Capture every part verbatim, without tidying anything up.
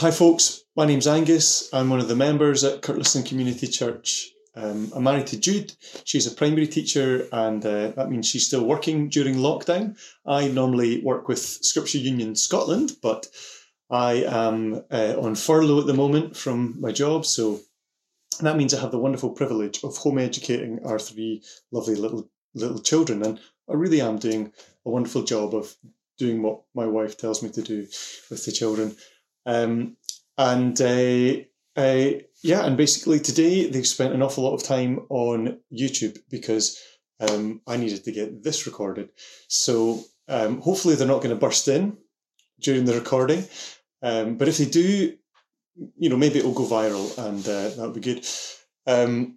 Hi folks, my name's Angus. I'm one of the members at Kirtliston Community Church. Um, I'm married to Jude. She's a primary teacher and uh, that means she's still working during lockdown. I normally work with Scripture Union Scotland, but I am uh, on furlough at the moment from my job, so that means I have the wonderful privilege of home educating our three lovely little little children, and I really am doing a wonderful job of doing what my wife tells me to do with the children. Um, and uh, uh, yeah, and basically today they've spent an awful lot of time on YouTube because um, I needed to get this recorded. So um, hopefully they're not going to burst in during the recording. Um, but if they do, you know, maybe it'll go viral and uh, that'll be good. Um,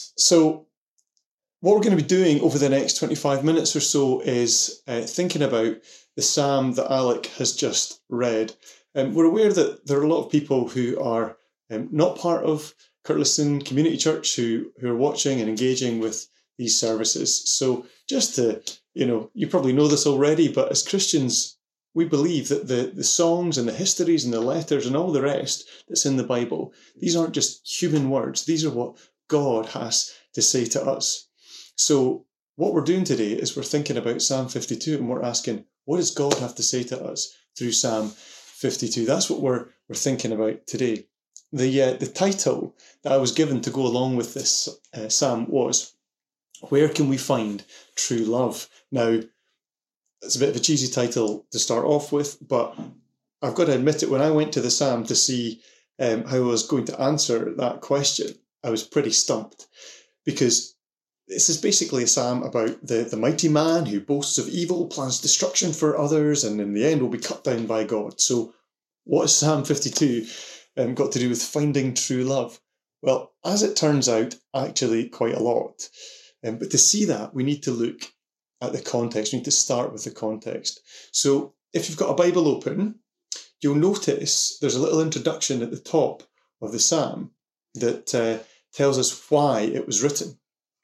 so what we're going to be doing over the next twenty-five minutes or so is uh, thinking about the psalm that Alec has just read. Um, we're aware that there are a lot of people who are um, not part of Kirtliston Community Church who, who are watching and engaging with these services. So just to, you know, you probably know this already, but as Christians, we believe that the, the songs and the histories and the letters and all the rest that's in the Bible, these aren't just human words. These are what God has to say to us. So what we're doing today is we're thinking about Psalm fifty-two and we're asking, what does God have to say to us through Psalm fifty-two? That's what we're we're thinking about today. The uh, the title that I was given to go along with this uh, psalm was, Where Can We Find True Love? Now, it's a bit of a cheesy title to start off with, but I've got to admit it, when I went to the psalm to see um, how I was going to answer that question, I was pretty stumped, because this is basically a psalm about the, the mighty man who boasts of evil, plans destruction for others, and in the end will be cut down by God. So what has Psalm fifty-two um, got to do with finding true love? Well, as it turns out, actually quite a lot. Um, but to see that, we need to look at the context. We need to start with the context. So if you've got a Bible open, you'll notice there's a little introduction at the top of the psalm that uh, tells us why it was written.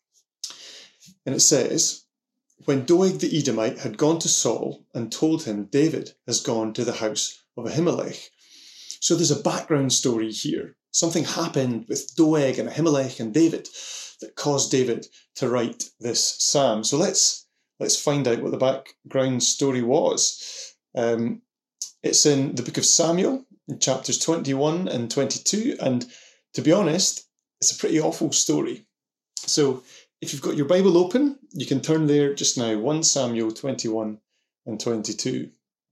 And it says, when Doeg the Edomite had gone to Saul and told him David has gone to the house of Ahimelech. So there's a background story here. Something happened with Doeg and Ahimelech and David that caused David to write this psalm. So let's let's find out what the background story was. Um, it's in the book of Samuel, in chapters twenty-one and twenty-two. And to be honest, it's a pretty awful story. So if you've got your Bible open, you can turn there just now, First Samuel twenty-one and twenty-two.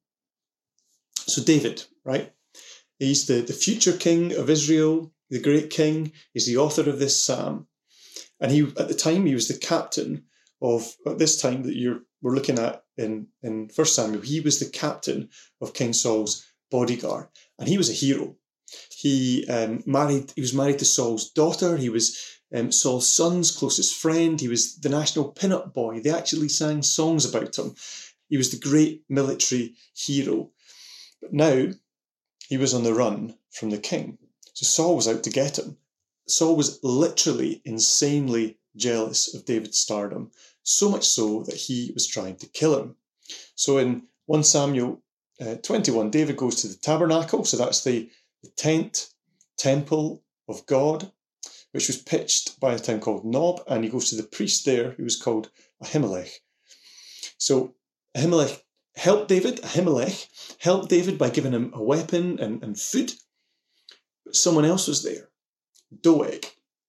So David, right? He's the, the future king of Israel, the great king. He's the author of this psalm. And he, at the time, he was the captain of, at this time that you're we're looking at in, in First Samuel, he was the captain of King Saul's bodyguard. And he was a hero. He um, married, he was married to Saul's daughter. He was Um, Saul's son's closest friend. He was the national pin-up boy. They actually sang songs about him. He was the great military hero. But now he was on the run from the king. So Saul was out to get him. Saul was literally insanely jealous of David's stardom, so much so that he was trying to kill him. So in First Samuel uh, twenty-one, David goes to the tabernacle. So that's the, the tent, temple of God, which was pitched by a town called Nob, and he goes to the priest there who was called Ahimelech. So Ahimelech helped David. Ahimelech helped David by giving him a weapon and, and food. But someone else was there, Doeg,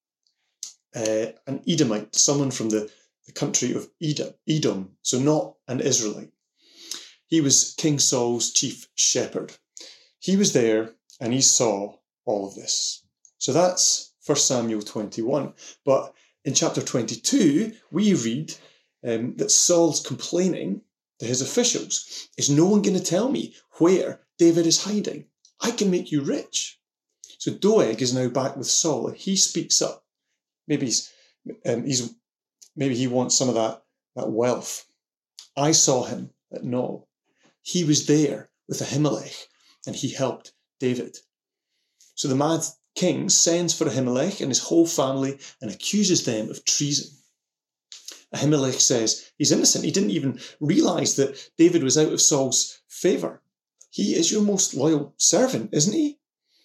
uh, an Edomite, someone from the, the country of Edom, Edom, so not an Israelite. He was King Saul's chief shepherd. He was there and he saw all of this. So that's First Samuel twenty-one. But in chapter twenty-two, we read um, that Saul's complaining to his officials, is no one going to tell me where David is hiding? I can make you rich. So Doeg is now back with Saul and he speaks up. Maybe he's, um, he's maybe he wants some of that, that wealth. I saw him at Nob. He was there with Ahimelech and he helped David. So the mad king sends for Ahimelech and his whole family and accuses them of treason. Ahimelech says he's innocent. He didn't even realise that David was out of Saul's favour. He is your most loyal servant, isn't he?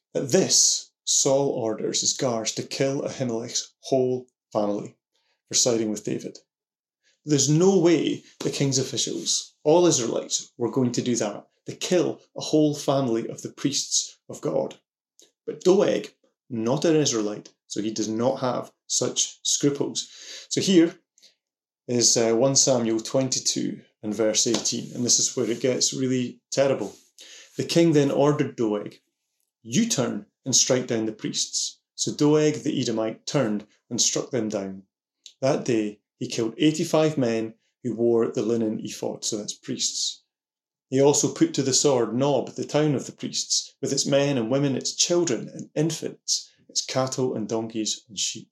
At this, Saul orders his guards to kill Ahimelech's whole family for siding with David. There's no way the king's officials, all Israelites, were going to do that, to kill a whole family of the priests of God. But Doeg, not an Israelite, so he does not have such scruples. So here is uh, First Samuel twenty-two and verse eighteen, and this is where it gets really terrible. The king then ordered Doeg, "You turn and strike down the priests." So Doeg the Edomite turned and struck them down. That day he killed eighty-five men who wore the linen ephod, so that's priests. He also put to the sword Nob, the town of the priests, with its men and women, its children and infants, its cattle and donkeys and sheep.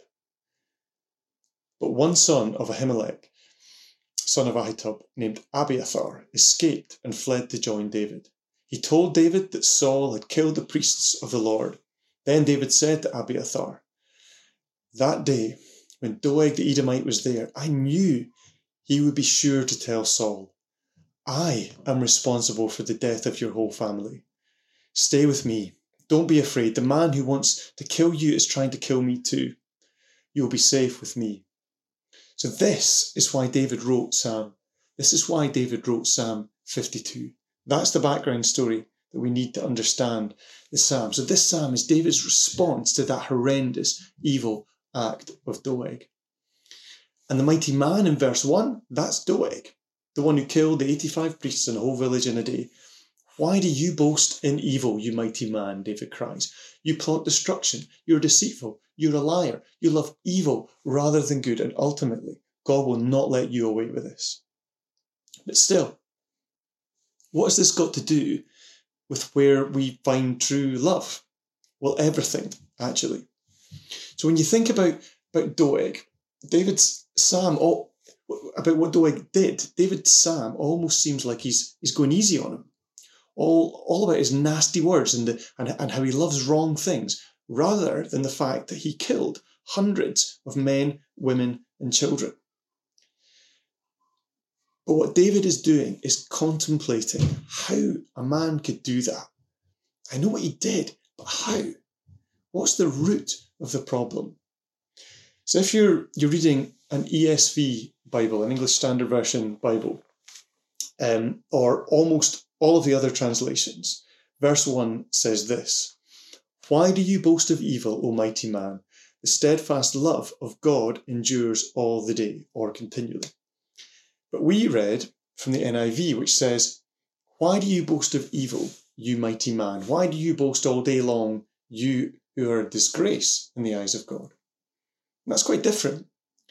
But one son of Ahimelech, son of Ahitub, named Abiathar, escaped and fled to join David. He told David that Saul had killed the priests of the Lord. Then David said to Abiathar, "That day, when Doeg the Edomite was there, I knew he would be sure to tell Saul, 'I am responsible for the death of your whole family. Stay with me. Don't be afraid. The man who wants to kill you is trying to kill me too. You'll be safe with me.'" So this is why David wrote Psalm. This is why David wrote Psalm fifty-two. That's the background story that we need to understand the Psalm. So this Psalm is David's response to that horrendous, evil act of Doeg. And the mighty man in verse one, that's Doeg, the one who killed the eighty-five priests and a whole village in a day. "Why do you boast in evil, you mighty man?" David cries. "You plot destruction. You're deceitful. You're a liar. You love evil rather than good. And ultimately, God will not let you away with this." But still, what has this got to do with where we find true love? Well, everything, actually. So when you think about, about Doeg, David's Psalm, all, about what Doeg did, David's Psalm almost seems like he's he's going easy on him. All, all about his nasty words and, the, and, and how he loves wrong things, rather than the fact that he killed hundreds of men, women, and children. But what David is doing is contemplating how a man could do that. I know what he did, but how? What's the root of the problem? So if you're you're reading an E S V Bible, an English Standard Version Bible, um, or almost all of the other translations, verse one says this: "Why do you boast of evil, O mighty man? The steadfast love of God endures all the day," or continually. But we read from the N I V, which says, "Why do you boast of evil, you mighty man? Why do you boast all day long, you who are a disgrace in the eyes of God?" And that's quite different.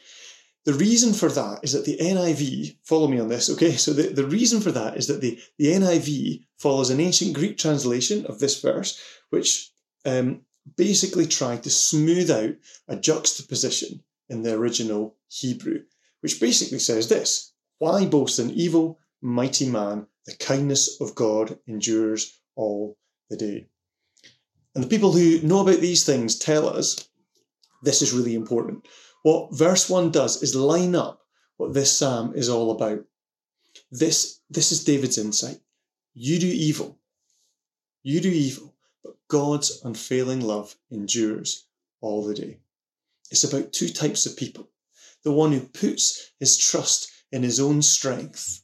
The reason for that is that the N I V, follow me on this, okay? So the, the reason for that is that the, the N I V follows an ancient Greek translation of this verse, which um, basically tried to smooth out a juxtaposition in the original Hebrew, which basically says this: "Why boast in evil, mighty man? The kindness of God endures all the day." And the people who know about these things tell us this is really important. What verse one does is line up what this psalm is all about. This, this is David's insight. You do evil. You do evil, but God's unfailing love endures all the day. It's about two types of people. The one who puts his trust in his own strength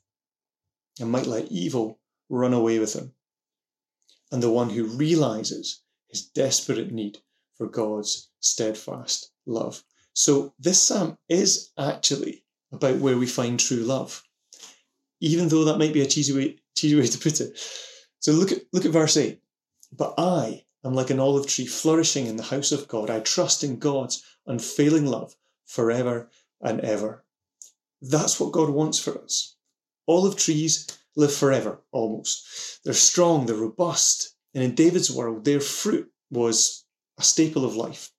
and might let evil run away with him, and the one who realizes his desperate need for God's steadfast love. So this psalm is actually about where we find true love, even though that might be a cheesy way, cheesy way to put it. So look at, look at verse eight. "But I am like an olive tree flourishing in the house of God. I trust in God's unfailing love forever and ever." That's what God wants for us. Olive trees live forever, almost. They're strong, they're robust, and in David's world, their fruit was a staple of life.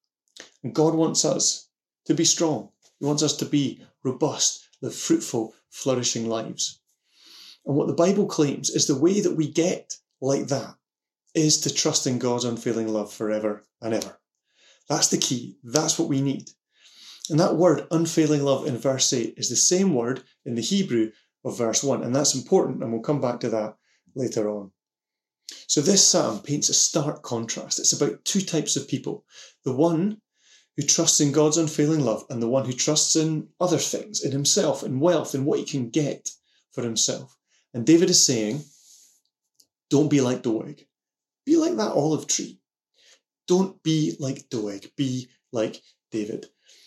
And God wants us to be strong. He wants us to be robust, live fruitful, flourishing lives. And what the Bible claims is the way that we get like that is to trust in God's unfailing love forever and ever. That's the key. That's what we need. And that word, unfailing love, in verse eight is the same word in the Hebrew of verse one. And that's important, and we'll come back to that later on. So this psalm paints a stark contrast. It's about two types of people. The one who trusts in God's unfailing love, and the one who trusts in other things, in himself, in wealth, in what he can get for himself. And David is saying, don't be like Doeg. Be like that olive tree. Don't be like Doeg. Be like David.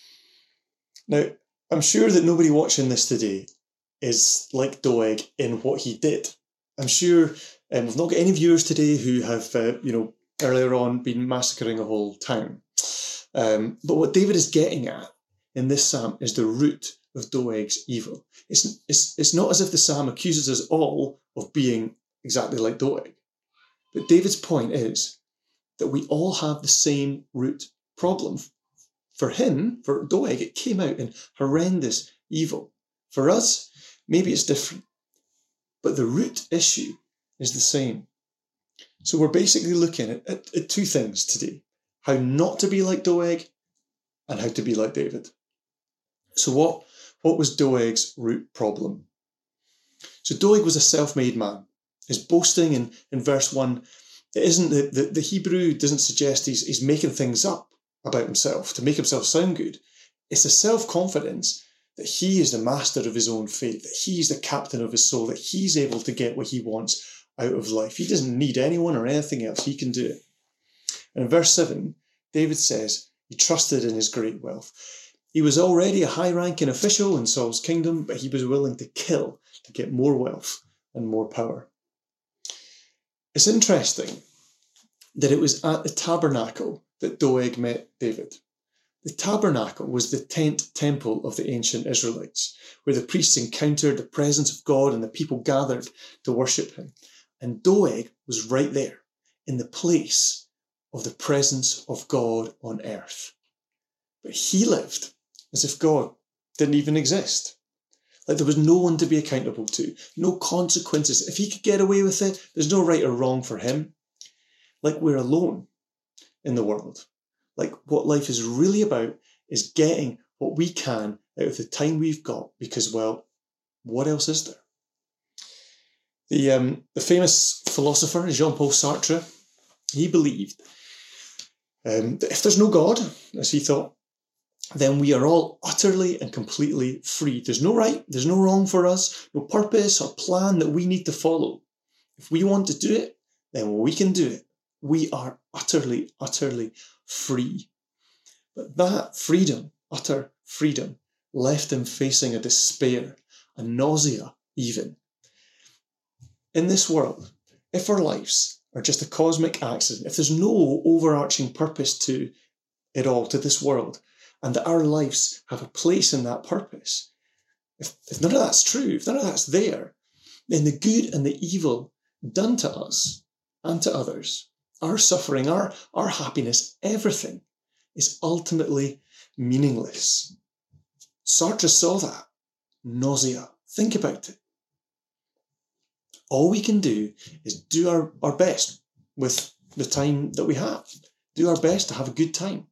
Now, I'm sure that nobody watching this today is like Doeg in what he did. I'm sure um, we've not got any viewers today who have, uh, you know, earlier on been massacring a whole town. Um, but what David is getting at in this psalm is the root of Doeg's evil. It's, it's, it's not as if the psalm accuses us all of being exactly like Doeg. But David's point is that we all have the same root problem. For him, for Doeg, it came out in horrendous evil. For us, maybe it's different. But the root issue is the same. So we're basically looking at, at, at two things today. How not to be like Doeg and how to be like David. So what, what was Doeg's root problem? So Doeg was a self-made man. His boasting in, in verse one, it isn't the, the, the Hebrew doesn't suggest he's, he's making things up about himself to make himself sound good. It's a self-confidence that he is the master of his own fate, that he's the captain of his soul, that he's able to get what he wants out of life. He doesn't need anyone or anything else. He can do it. And in verse seven, David says he trusted in his great wealth. He was already a high-ranking official in Saul's kingdom, but he was willing to kill to get more wealth and more power. It's interesting that it was at the tabernacle that Doeg met David. The tabernacle was the tent temple of the ancient Israelites, where the priests encountered the presence of God and the people gathered to worship him. And Doeg was right there, in the place of the presence of God on earth. But he lived as if God didn't even exist. Like there was no one to be accountable to, no consequences. If he could get away with it, there's no right or wrong for him. Like we're alone in the world. Like what life is really about is getting what we can out of the time we've got because, well, what else is there? The, um, the famous philosopher Jean-Paul Sartre, he believed um, that if there's no God, as he thought, then we are all utterly and completely free. There's no right, there's no wrong for us, no purpose or plan that we need to follow. If we want to do it, then we can do it. We are utterly, utterly free. But that freedom, utter freedom, left him facing a despair, a nausea even. In this world, if our lives are just a cosmic accident, if there's no overarching purpose to it all, to this world, and that our lives have a place in that purpose, if, if none of that's true, if none of that's there, then the good and the evil done to us and to others, our suffering, our, our happiness, everything is ultimately meaningless. Sartre saw that. Nausea. Think about it. All we can do is do our, our best with the time that we have. Do our best to have a good time.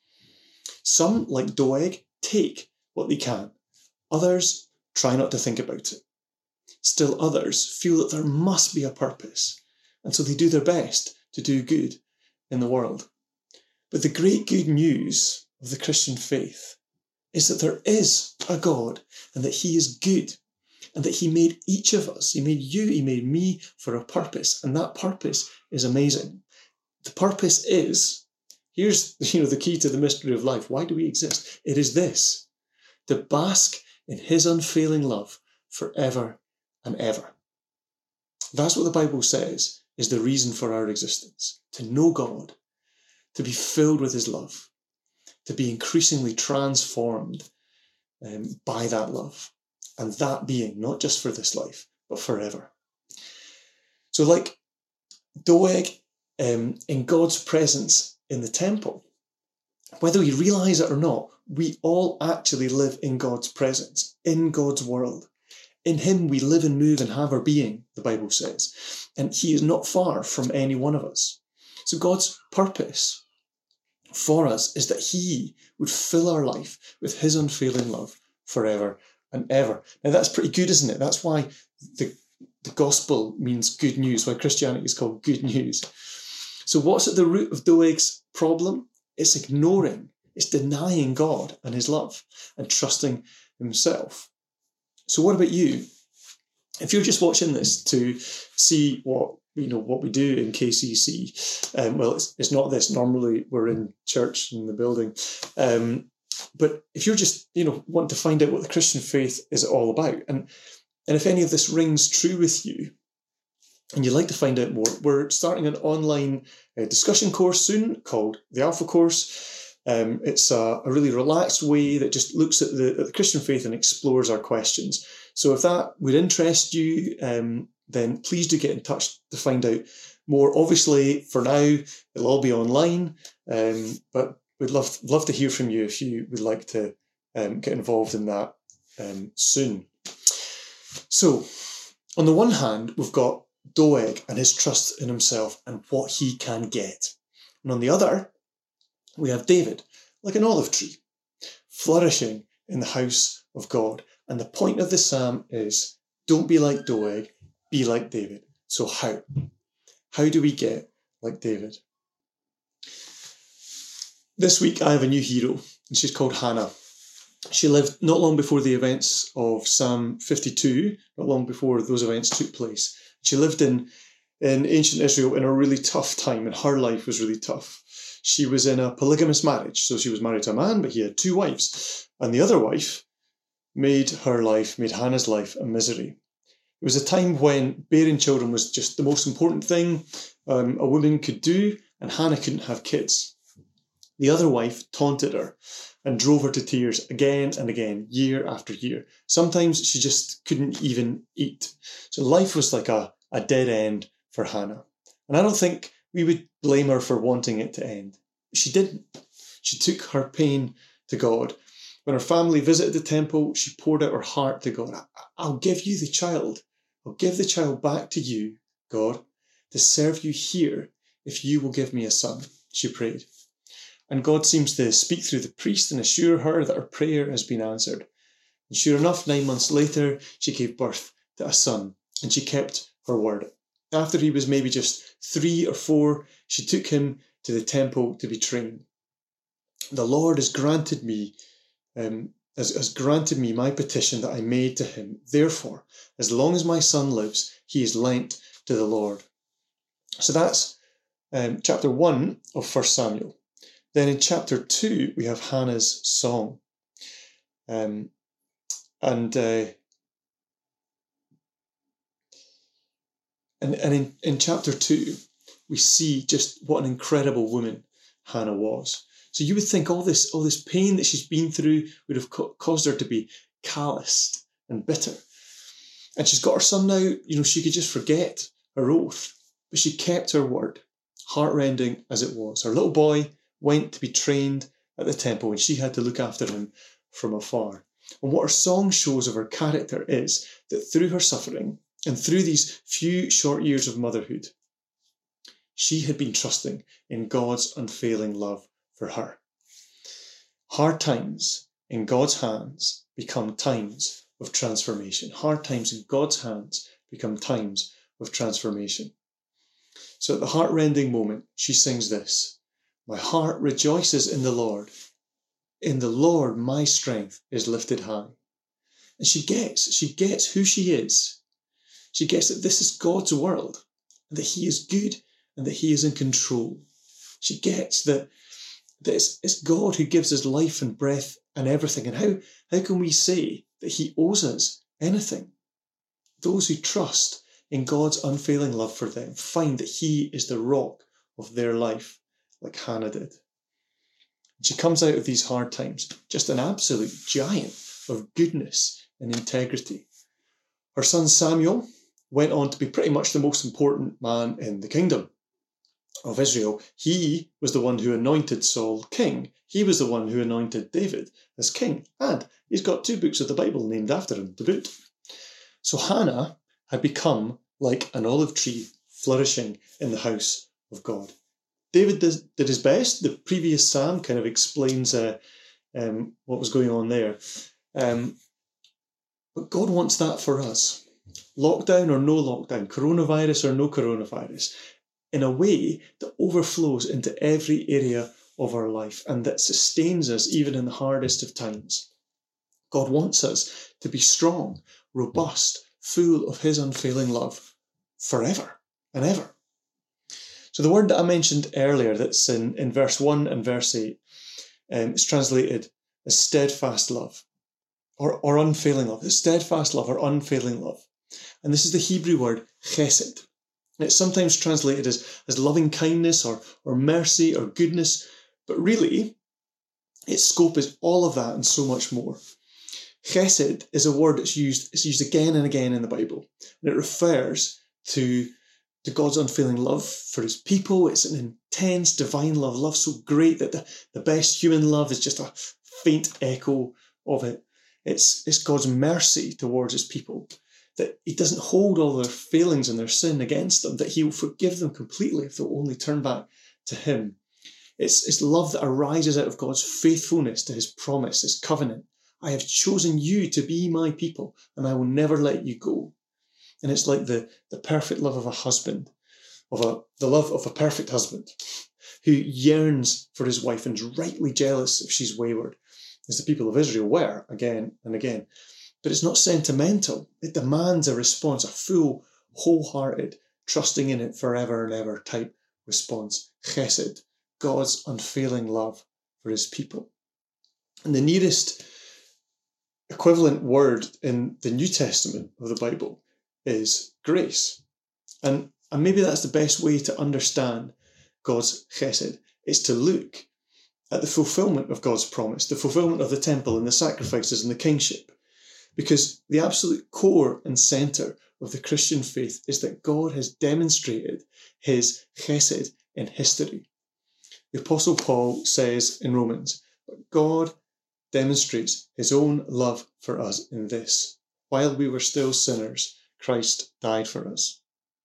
Some, like Doeg, take what they can. Others try not to think about it. Still others feel that there must be a purpose, and so they do their best to do good in the world. But the great good news of the Christian faith is that there is a God and that he is good and that he made each of us, he made you, he made me for a purpose, and that purpose is amazing. The purpose is, here's you know the key to the mystery of life. Why do we exist? It is this, to bask in his unfailing love forever and ever. That's what the Bible says is the reason for our existence. To know God, to be filled with his love, to be increasingly transformed um, by that love. And that being not just for this life, but forever. So like Doeg um, in God's presence in the temple, whether we realise it or not, we all actually live in God's presence, in God's world. In him we live and move and have our being, the Bible says. And he is not far from any one of us. So God's purpose for us is that he would fill our life with his unfailing love forever and ever. Now that's pretty good, isn't it? That's why the the gospel means good news, why Christianity is called good news. So what's at the root of Doeg's problem? It's ignoring, it's denying God and his love and trusting himself. So what about you? If you're just watching this to see what you know what we do in K C C, um, well, it's, it's not this. Normally we're in church in the building, um, but if you're just you know want to find out what the Christian faith is all about, and and if any of this rings true with you, and you'd like to find out more, we're starting an online uh, discussion course soon called the Alpha Course. Um, it's a, a really relaxed way that just looks at the, at the Christian faith and explores our questions. So if that would interest you, um, then please do get in touch to find out more. Obviously, for now, it'll all be online, um, but we'd love, love to hear from you if you would like to um, get involved in that um, soon. So, on the one hand, we've got Doeg and his trust in himself and what he can get. And on the other, we have David, like an olive tree, flourishing in the house of God. And the point of the psalm is, don't be like Doeg, be like David. So how? How do we get like David? This week I have a new hero, and she's called Hannah. She lived not long before the events of Psalm fifty-two, not long before those events took place. She lived in, in ancient Israel in a really tough time, and her life was really tough. She was in a polygamous marriage, so she was married to a man, but he had two wives. And the other wife made her life, made Hannah's life a misery. It was a time when bearing children was just the most important thing um, a woman could do, and Hannah couldn't have kids. The other wife taunted her and drove her to tears again and again, year after year. Sometimes she just couldn't even eat. So life was like a, a dead end for Hannah. And I don't think we would blame her for wanting it to end. She didn't. She took her pain to God. When her family visited the temple, she poured out her heart to God. I'll give you the child. I'll give the child back to you, God, to serve you here if you will give me a son, she prayed. And God seems to speak through the priest and assure her that her prayer has been answered. And sure enough, nine months later, she gave birth to a son, and she kept her word. After he was maybe just three or four, she took him to the temple to be trained. The Lord has granted me, um, has, has granted me my petition that I made to him. Therefore, as long as my son lives, he is lent to the Lord. So that's um, chapter one of First Samuel. Then in chapter two, we have Hannah's song. Um, and uh, and, and in, in chapter two, we see just what an incredible woman Hannah was. So you would think all this, all this pain that she's been through would have co- caused her to be calloused and bitter. And she's got her son now, you know, she could just forget her oath. But she kept her word, heartrending as it was. Her little boy went to be trained at the temple, and she had to look after him from afar. And what her song shows of her character is that through her suffering and through these few short years of motherhood, she had been trusting in God's unfailing love for her. Hard times in God's hands become times of transformation. Hard times in God's hands become times of transformation. So at the heart-rending moment, she sings this: my heart rejoices in the Lord. In the Lord, my strength is lifted high. And she gets, she gets who she is. She gets that this is God's world, and that he is good, and that he is in control. She gets that, that it's, it's God who gives us life and breath and everything. And how, how can we say that he owes us anything? Those who trust in God's unfailing love for them find that he is the rock of their life, like Hannah did. She comes out of these hard times just an absolute giant of goodness and integrity. Her son Samuel went on to be pretty much the most important man in the kingdom of Israel. He was the one who anointed Saul king. He was the one who anointed David as king. And he's got two books of the Bible named after him to boot. So Hannah had become like an olive tree flourishing in the house of God. David did, did his best. The previous psalm kind of explains uh, um, what was going on there. Um, but God wants that for us. lockdown or no lockdown, coronavirus or no coronavirus, in a way that overflows into every area of our life and that sustains us even in the hardest of times. God wants us to be strong, robust, full of his unfailing love forever and ever. So the word that I mentioned earlier that's in, in verse one and verse eight um, is translated as steadfast love or, or unfailing love. It's steadfast love or unfailing love. And this is the Hebrew word chesed. And it's sometimes translated as, as loving kindness or, or mercy or goodness, but really its scope is all of that and so much more. Chesed is a word that's used, it's used again and again in the Bible, and it refers to, to God's unfailing love for his people. It's an intense divine love, love so great that the, the best human love is just a faint echo of it. It's, it's God's mercy towards his people, that he doesn't hold all their failings and their sin against them, that he will forgive them completely if they'll only turn back to him. It's, it's love that arises out of God's faithfulness to his promise, his covenant. I have chosen you to be my people, and I will never let you go. And it's like the, the perfect love of a husband, of a the love of a perfect husband, who yearns for his wife and is rightly jealous if she's wayward, as the people of Israel were again and again. But it's not sentimental. It demands a response, a full, wholehearted, trusting in it forever and ever type response. Chesed, God's unfailing love for his people. And the nearest equivalent word in the New Testament of the Bible is grace. And, and maybe that's the best way to understand God's chesed, is to look at the fulfillment of God's promise, the fulfillment of the temple and the sacrifices and the kingship. Because the absolute core and centre of the Christian faith is that God has demonstrated his chesed in history. The Apostle Paul says in Romans, but God demonstrates his own love for us in this: while we were still sinners, Christ died for us.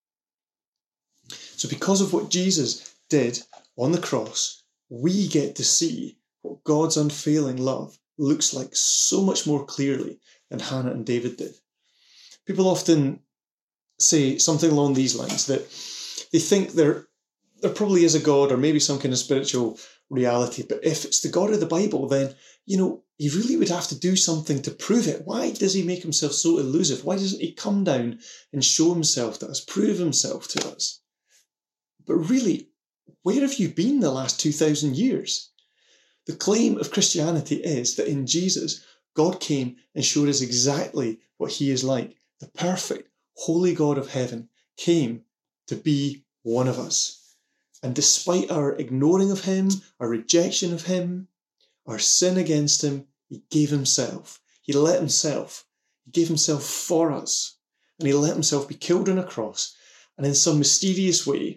So because of what Jesus did on the cross, we get to see what God's unfailing love looks like so much more clearly than Hannah and David did. People often say something along these lines, that they think there, there probably is a God or maybe some kind of spiritual reality, but if it's the God of the Bible, then, you know, he really would have to do something to prove it. Why does he make himself so elusive? Why doesn't he come down and show himself to us, prove himself to us? But really, where have you been the last two thousand years? The claim of Christianity is that in Jesus, God came and showed us exactly what he is like. The perfect, holy God of heaven came to be one of us. And despite our ignoring of him, our rejection of him, our sin against him, he gave himself. He let himself. He gave himself for us. And he let himself be killed on a cross. And in some mysterious way,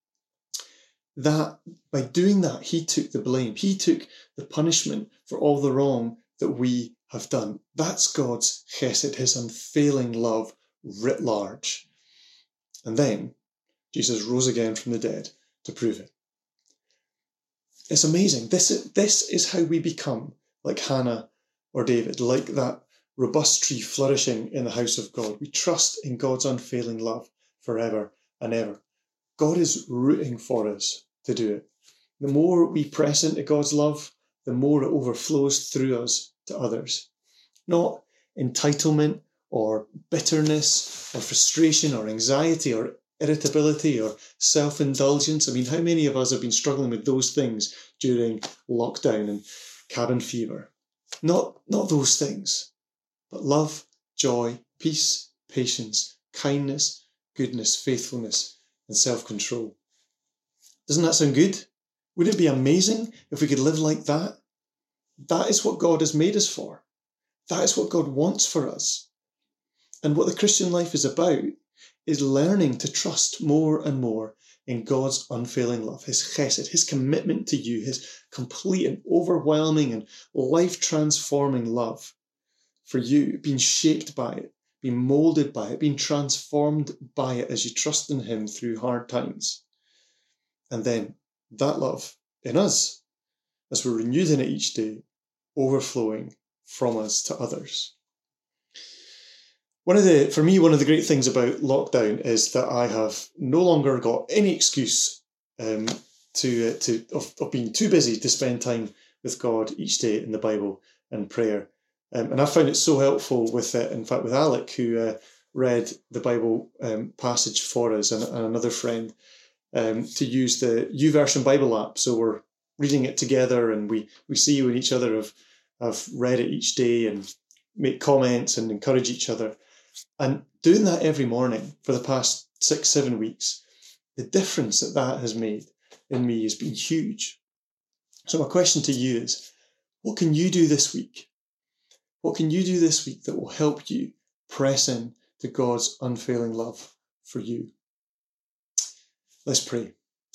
that by doing that, he took the blame. He took the punishment for all the wrong that we have done. That's God's chesed, his unfailing love writ large. And then Jesus rose again from the dead to prove it. It's amazing. This is, this is how we become like Hannah or David, like that robust tree flourishing in the house of God. We trust in God's unfailing love forever and ever. God is rooting for us to do it. The more we press into God's love, the more it overflows through us to others. Not entitlement or bitterness or frustration or anxiety or irritability or self-indulgence. I mean, how many of us have been struggling with those things during lockdown and cabin fever? Not, not those things, but love, joy, peace, patience, kindness, goodness, faithfulness, and self-control. Doesn't that sound good? Wouldn't it be amazing if we could live like that? That is what God has made us for. That is what God wants for us. And what the Christian life is about is learning to trust more and more in God's unfailing love, his chesed, his commitment to you, his complete and overwhelming and life-transforming love for you, being shaped by it, being moulded by it, being transformed by it as you trust in him through hard times. And then that love in us, as we're renewed in it each day, overflowing from us to others. One of the, for me, one of the great things about lockdown is that I have no longer got any excuse um, to uh, to of, of being too busy to spend time with God each day in the Bible and prayer. Um, and I found it so helpful with, uh, in fact, with Alec, who uh, read the Bible um, passage for us, and, and another friend, um, to use the YouVersion Bible app. So we're reading it together, and we we see when each other have have read it each day and make comments and encourage each other. And doing that every morning for the past six, seven weeks, the difference that that has made in me has been huge. So my question to you is, what can you do this week? What can you do this week that will help you press in to God's unfailing love for you? Let's pray.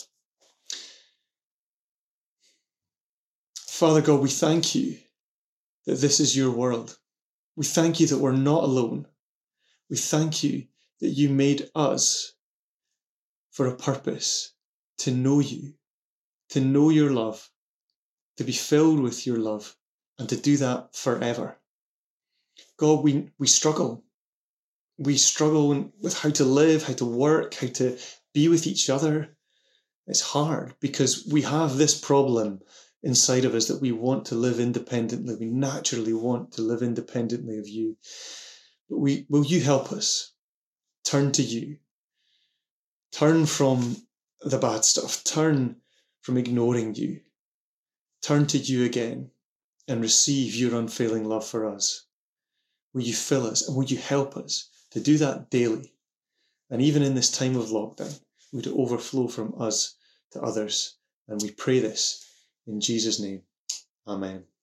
Father God, we thank you that this is your world. We thank you that we're not alone. We thank you that you made us for a purpose, to know you, to know your love, to be filled with your love, and to do that forever. God, we, we struggle. We struggle with how to live, how to work, how to be with each other. It's hard because we have this problem inside of us that we want to live independently. We naturally want to live independently of you. But we, will you help us turn to you? Turn from the bad stuff. Turn from ignoring you. Turn to you again and receive your unfailing love for us. Will you fill us and will you help us to do that daily? And even in this time of lockdown, would it overflow from us to others? And we pray this in Jesus' name. Amen.